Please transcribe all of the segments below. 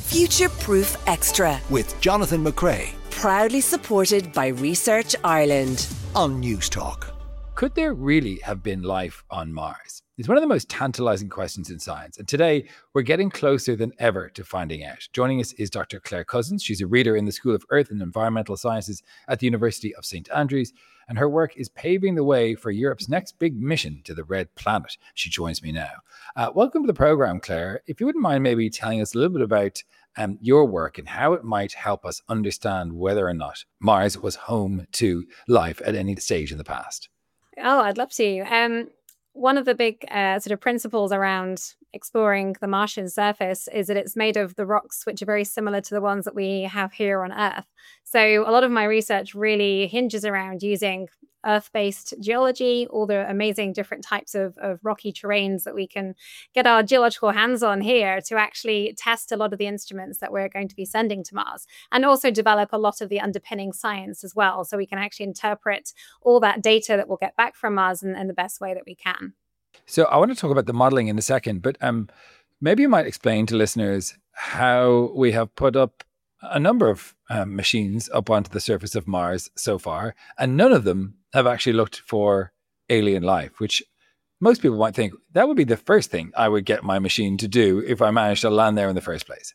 Future-Proof Extra with Jonathan McCrea proudly supported by Research Ireland on Newstalk. Could there really have been life on Mars? It's one of the most tantalizing questions in science, and today we're getting closer than ever to finding out. Joining us is Dr. Claire Cousins. She's a reader in the School of Earth and Environmental Sciences at the University of St. Andrews, and her work is paving the way for Europe's next big mission to the Red Planet. She joins me now. Welcome to the program, Claire. If you wouldn't mind maybe telling us a little bit about your work and how it might help us understand whether or not Mars was home to life at any stage in the past. Oh, I'd love to. One of the big sort of principles around exploring the Martian surface is that it's made of the rocks which are very similar to the ones that we have here on Earth. So a lot of my research really hinges around using Earth-based geology, all the amazing different types of rocky terrains that we can get our geological hands on here to actually test a lot of the instruments that we're going to be sending to Mars, and also develop a lot of the underpinning science as well, so we can actually interpret all that data that we'll get back from Mars in the best way that we can. So I want to talk about the modeling in a second, but maybe you might explain to listeners how we have put up a number of machines up onto the surface of Mars so far, and none of them have actually looked for alien life, which most people might think that would be the first thing I would get my machine to do if I managed to land there in the first place.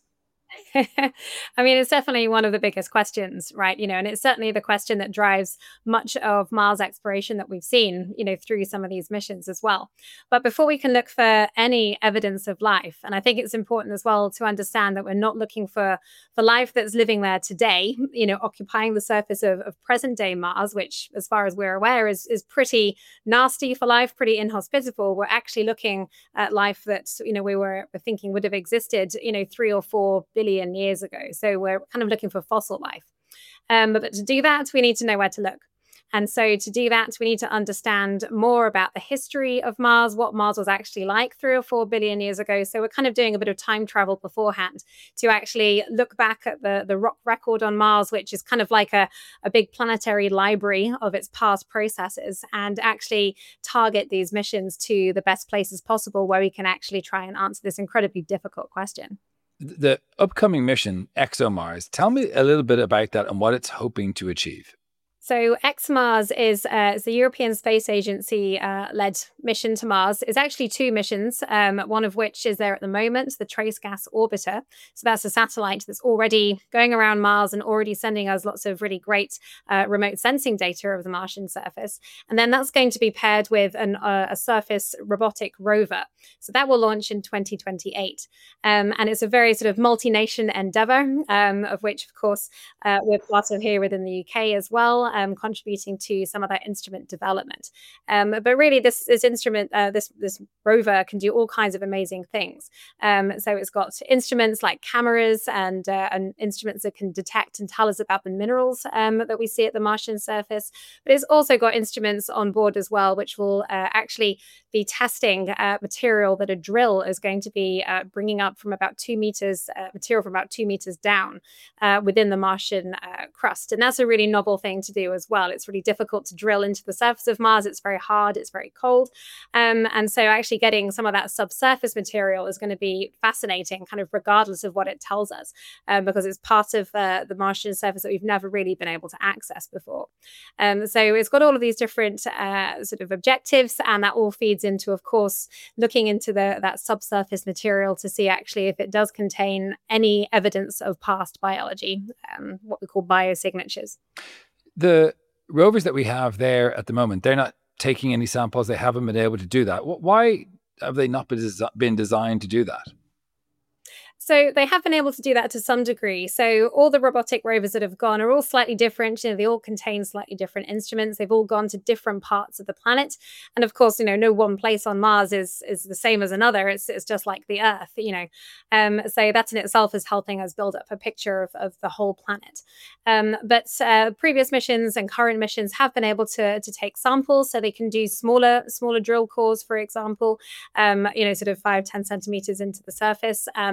I mean, it's definitely one of the biggest questions, right? And it's certainly the question that drives much of Mars exploration that we've seen, through some of these missions as well. But before we can look for any evidence of life, and I think it's important as well to understand that we're not looking for life that's living there today, occupying the surface of present day Mars, which, as far as we're aware, is pretty nasty for life, pretty inhospitable. We're actually looking at life that, we were thinking would have existed, 3 or 4 billion years ago. So we're kind of looking for fossil life. But to do that, we need to know where to look. And so to do that, we need to understand more about the history of Mars, what Mars was actually like 3 or 4 billion years ago. So we're kind of doing a bit of time travel beforehand to actually look back at the rock record on Mars, which is kind of like a big planetary library of its past processes, and actually target these missions to the best places possible where we can actually try and answer this incredibly difficult question. The upcoming mission, ExoMars, tell me a little bit about that and what it's hoping to achieve. So ExoMars is the European Space Agency led mission to Mars. It's actually 2 missions, one of which is there at the moment, the Trace Gas Orbiter. So that's a satellite that's already going around Mars and already sending us lots of really great remote sensing data of the Martian surface. And then that's going to be paired with a surface robotic rover. So that will launch in 2028. And it's a very sort of multi-nation endeavor, of which, of course, we're part of here within the UK as well. Contributing to some of that instrument development. But really, this instrument, this rover can do all kinds of amazing things. So it's got instruments like cameras and instruments that can detect and tell us about the minerals that we see at the Martian surface. But it's also got instruments on board as well, which will actually be testing material that a drill is going to be bringing up from about 2 meters, material from about 2 meters down within the Martian crust. And that's a really novel thing to do as well. It's really difficult to drill into the surface of Mars. It's very hard. It's very cold. And so actually getting some of that subsurface material is going to be fascinating, kind of regardless of what it tells us, because it's part of the Martian surface that we've never really been able to access before. So it's got all of these different sort of objectives, and that all feeds into, of course, looking into that subsurface material to see actually if it does contain any evidence of past biology, what we call biosignatures. The rovers that we have there at the moment, they're not taking any samples. They haven't been able to do that. Why have they not been designed to do that? So they have been able to do that to some degree. So all the robotic rovers that have gone are all slightly different. They all contain slightly different instruments. They've all gone to different parts of the planet. And of course, no one place on Mars is the same as another. It's just like the Earth, So that in itself is helping us build up a picture of the whole planet. But previous missions and current missions have been able to take samples. So they can do smaller drill cores, for example, sort of 5-10 centimeters into the surface. But this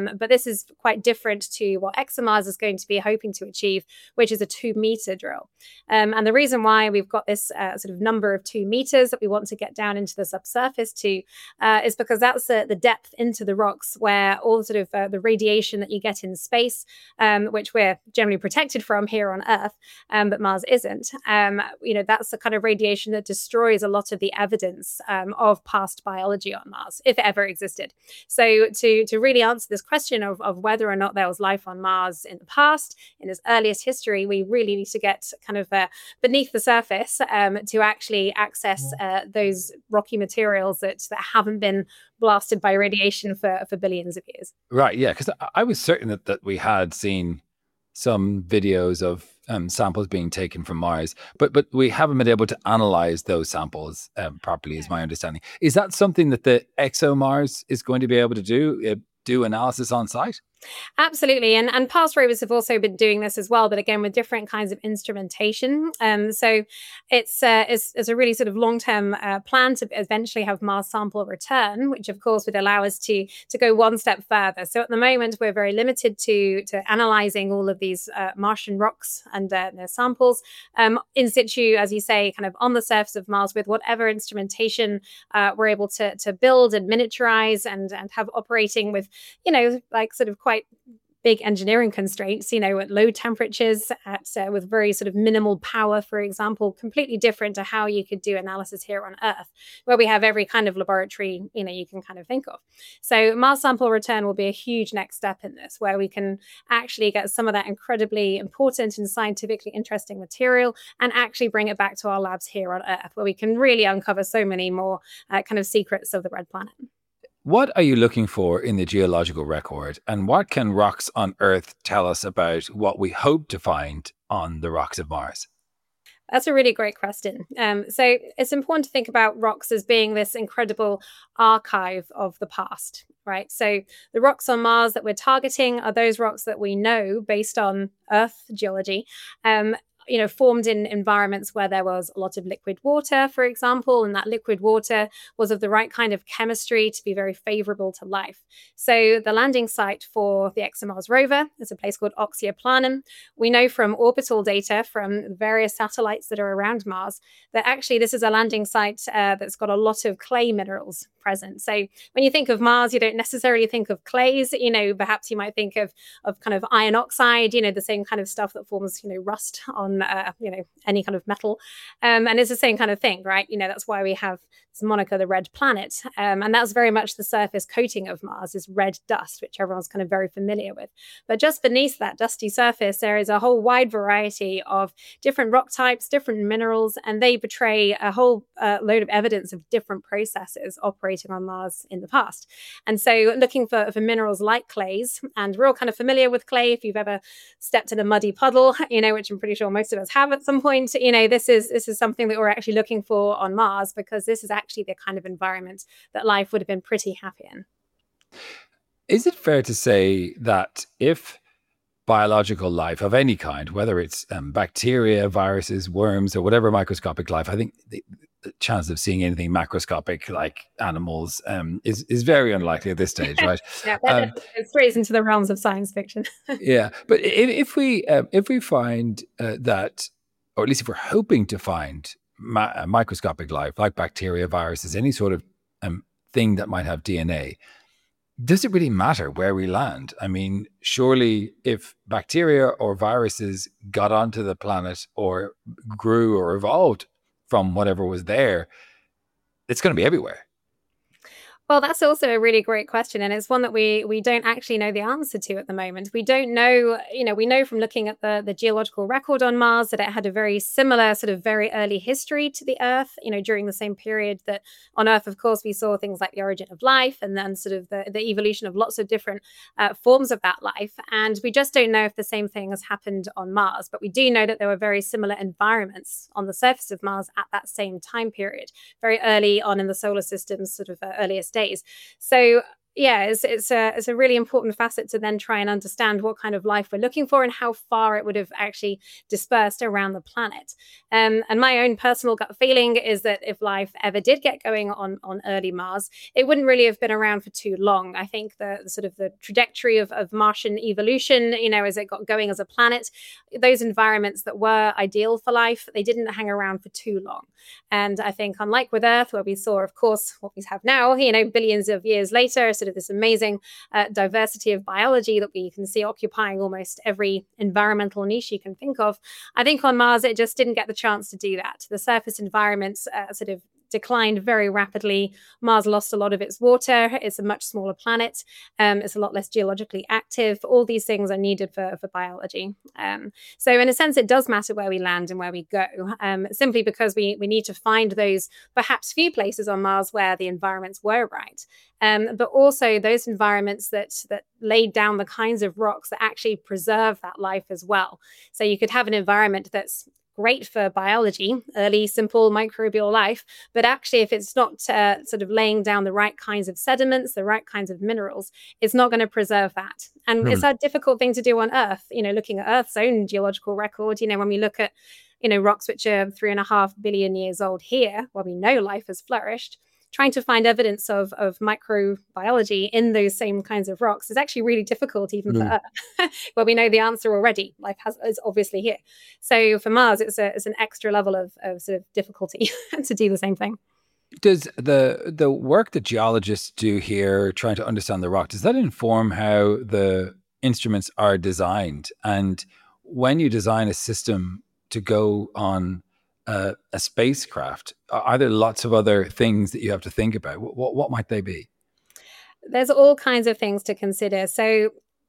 this is quite different to what ExoMars is going to be hoping to achieve, which is a 2-meter drill. And the reason why we've got this sort of number of 2 meters that we want to get down into the subsurface to is because that's the depth into the rocks where all sort of the radiation that you get in space, which we're generally protected from here on Earth, but Mars isn't. That's the kind of radiation that destroys a lot of the evidence of past biology on Mars, if it ever existed. So to really answer this question of whether or not there was life on Mars in the past, in its earliest history, we really need to get kind of beneath the surface to actually access those rocky materials that haven't been blasted by radiation for billions of years. Right, yeah, because I was certain that we had seen some videos of samples being taken from Mars, but we haven't been able to analyze those samples properly, is my understanding. Is that something that the ExoMars is going to be able to do analysis on site? Absolutely. And past rovers have also been doing this as well, but again, with different kinds of instrumentation. So it's a really sort of long-term plan to eventually have Mars sample return, which of course would allow us to go one step further. So at the moment, we're very limited to analyzing all of these Martian rocks and their samples in situ, as you say, kind of on the surface of Mars with whatever instrumentation we're able to build and miniaturize and have operating with, like sort of quite big engineering constraints, at low temperatures, with very sort of minimal power, for example, completely different to how you could do analysis here on Earth, where we have every kind of laboratory, you can kind of think of. So Mars sample return will be a huge next step in this, where we can actually get some of that incredibly important and scientifically interesting material and actually bring it back to our labs here on Earth, where we can really uncover so many more kind of secrets of the red planet. What are you looking for in the geological record, and what can rocks on Earth tell us about what we hope to find on the rocks of Mars? That's a really great question. So it's important to think about rocks as being this incredible archive of the past, right? So the rocks on Mars that we're targeting are those rocks that we know based on Earth geology, formed in environments where there was a lot of liquid water, for example, and that liquid water was of the right kind of chemistry to be very favorable to life. So the landing site for the ExoMars rover is a place called Oxyoplanum. We know from orbital data from various satellites that are around Mars that actually this is a landing site that's got a lot of clay minerals present. So when you think of Mars, you don't necessarily think of clays, perhaps you might think of kind of iron oxide, the same kind of stuff that forms, rust on, any kind of metal. And it's the same kind of thing, right? That's why we have this moniker, the red planet. And that's very much the surface coating of Mars is red dust, which everyone's kind of very familiar with. But just beneath that dusty surface, there is a whole wide variety of different rock types, different minerals, and they betray a whole load of evidence of different processes operating on Mars in the past. And so looking for minerals like clays, and we're all kind of familiar with clay if you've ever stepped in a muddy puddle, which I'm pretty sure most of us have at some point. This is something that we're actually looking for on Mars, because this is actually the kind of environment that life would have been pretty happy in. Is it fair to say that if biological life of any kind, whether it's bacteria, viruses, worms, or whatever microscopic life, I think the chance of seeing anything macroscopic like animals is very unlikely at this stage, right? Yeah, it strays into the realms of science fiction. Yeah, but if we find that, or at least if we're hoping to find microscopic life like bacteria, viruses, any sort of thing that might have DNA, does it really matter where we land? I mean, surely if bacteria or viruses got onto the planet or grew or evolved from whatever was there, it's going to be everywhere. Well, that's also a really great question, and it's one that we don't actually know the answer to at the moment. We don't know, we know from looking at the geological record on Mars that it had a very similar sort of very early history to the Earth, during the same period that on Earth, of course, we saw things like the origin of life and then sort of the evolution of lots of different forms of that life. And we just don't know if the same thing has happened on Mars, but we do know that there were very similar environments on the surface of Mars at that same time period, very early on in the solar system's sort of earliest days. So Yeah, it's a really important facet to then try and understand what kind of life we're looking for and how far it would have actually dispersed around the planet. And my own personal gut feeling is that if life ever did get going on early Mars, it wouldn't really have been around for too long. I think the sort of the trajectory of Martian evolution, as it got going as a planet, those environments that were ideal for life, they didn't hang around for too long. And I think, unlike with Earth, where we saw, of course, what we have now, billions of years later, sort of this amazing diversity of biology that we can see occupying almost every environmental niche you can think of. I think on Mars, it just didn't get the chance to do that. The surface environments sort of declined very rapidly. Mars lost a lot of its water. It's a much smaller planet. It's a lot less geologically active. All these things are needed for biology. So in a sense, it does matter where we land and where we go, simply because we need to find those perhaps few places on Mars where the environments were right. But also those environments that laid down the kinds of rocks that actually preserve that life as well. So you could have an environment that's great for biology, early, simple microbial life. But actually, if it's not sort of laying down the right kinds of sediments, the right kinds of minerals, it's not going to preserve that. And it's a difficult thing to do on Earth, looking at Earth's own geological record, when we look at, rocks which are 3.5 billion years old here, where we know life has flourished. Trying to find evidence of microbiology in those same kinds of rocks is actually really difficult, even for Earth, where we know the answer already. Life is obviously here. So for Mars, it's an extra level of sort of difficulty to do the same thing. Does the work that geologists do here, trying to understand the rock, does that inform how the instruments are designed? And when you design a system to go on a spacecraft, are there lots of other things that you have to think about? What might they be? There's all kinds of things to consider. So,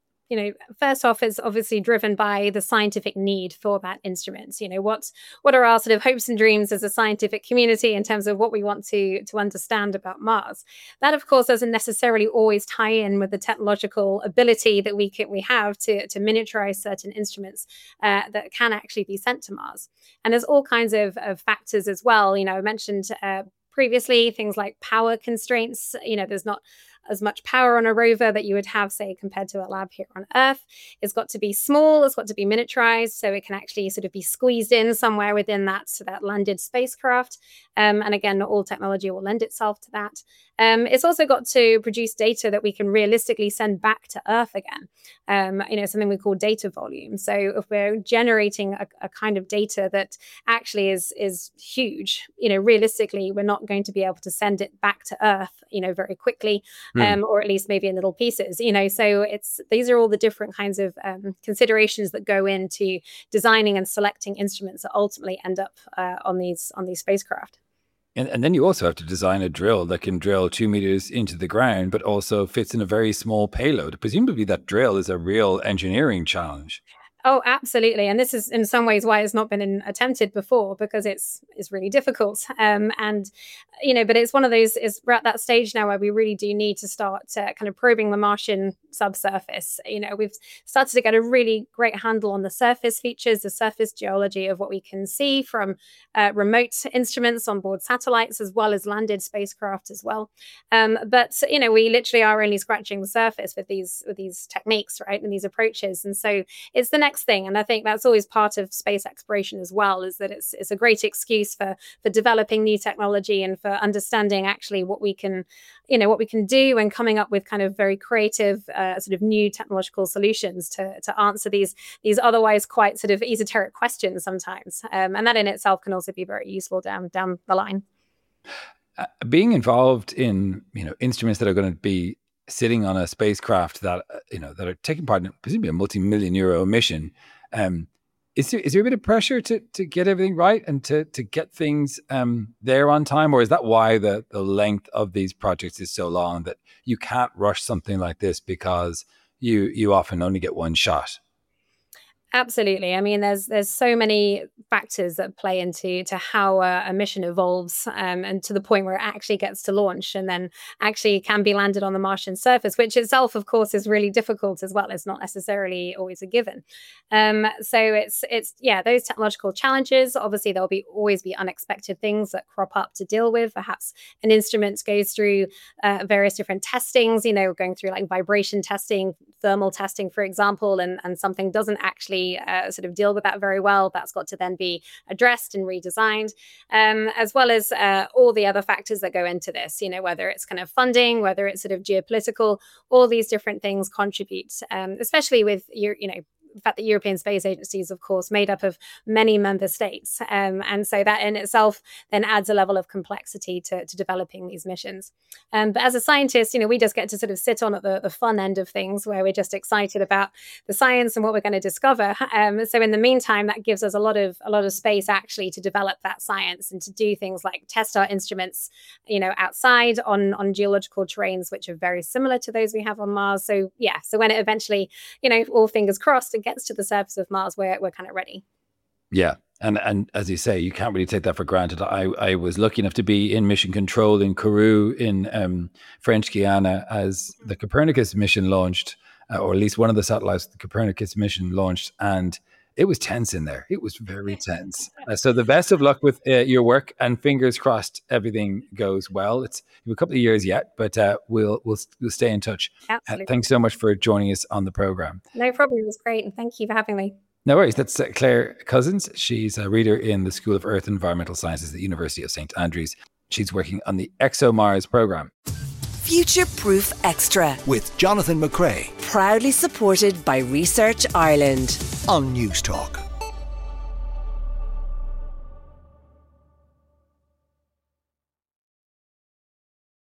first off, it's obviously driven by the scientific need for that instrument. What are our sort of hopes and dreams as a scientific community in terms of what we want to understand about Mars? That, of course, doesn't necessarily always tie in with the technological ability that we have to miniaturize certain instruments that can actually be sent to Mars. And there's all kinds of factors as well. I mentioned previously things like power constraints. There's not as much power on a rover that you would have, say, compared to a lab here on Earth. It's got to be small, it's got to be miniaturized, so it can actually sort of be squeezed in somewhere within that landed spacecraft. And again, not all technology will lend itself to that. It's also got to produce data that we can realistically send back to Earth again. Something we call data volume. So if we're generating a kind of data that actually is huge, realistically, we're not going to be able to send it back to Earth, very quickly, or at least maybe in little pieces. So these are all the different kinds of considerations that go into designing and selecting instruments that ultimately end up on these spacecraft. And then you also have to design a drill that can drill 2 meters into the ground, but also fits in a very small payload. Presumably that drill is a real engineering challenge. Oh, absolutely. And this is in some ways why it's not been attempted before, because it's really difficult. But it's one of those, we're at that stage now where we really do need to start kind of probing the Martian subsurface. We've started to get a really great handle on the surface features, the surface geology of what we can see from remote instruments on board satellites, as well as landed spacecraft as well. But we literally are only scratching the surface with these techniques, right, and these approaches. And so it's the next thing. And I think that's always part of space exploration as well, is that it's a great excuse for developing new technology and for understanding actually what we can do and coming up with kind of very creative sort of new technological solutions to answer these otherwise quite sort of esoteric questions sometimes. And that in itself can also be very useful down the line. Being involved in instruments that are going to be sitting on a spacecraft that that are taking part in presumably a multi-million euro mission, is there a bit of pressure to get everything right and to get things there on time, or is that why the length of these projects is so long, that you can't rush something like this because you often only get one shot? Absolutely. I mean, there's so many factors that play into how a mission evolves, and to the point where it actually gets to launch and then actually can be landed on the Martian surface, which itself, of course, is really difficult as well. It's not necessarily always a given. So it's those technological challenges. Obviously, there'll always be unexpected things that crop up to deal with. Perhaps an instrument goes through various different testings. Going through like vibration testing, thermal testing, for example, and something doesn't actually sort of deal with that very well. That's got to then be addressed and redesigned, as well as all the other factors that go into this, whether it's kind of funding, whether it's sort of geopolitical, all these different things contribute, especially with the fact that European Space Agency is, of course, made up of many member states. And so that in itself then adds a level of complexity to developing these missions. But as a scientist, we just get to sort of sit on at the fun end of things where we're just excited about the science and what we're going to discover. So in the meantime, that gives us a lot of space actually to develop that science and to do things like test our instruments, outside on geological terrains, which are very similar to those we have on Mars. So when it eventually, all fingers crossed, gets to the surface of Mars, we're kind of ready. Yeah. And as you say, you can't really take that for granted. I was lucky enough to be in mission control in Kourou in French Guiana as the Copernicus mission launched, or at least one of the satellites of the Copernicus mission launched. And it was tense in there. It was very tense. So the best of luck with your work, and fingers crossed everything goes well. It's a couple of years yet, but we'll stay in touch. Absolutely. Thanks so much for joining us on the program. No problem. It was great. And thank you for having me. No worries. That's Claire Cousins. She's a reader in the School of Earth and Environmental Sciences at the University of St. Andrews. She's working on the ExoMars program. Future Proof Extra, with Jonathan McCrea proudly supported by Research Ireland on News Talk.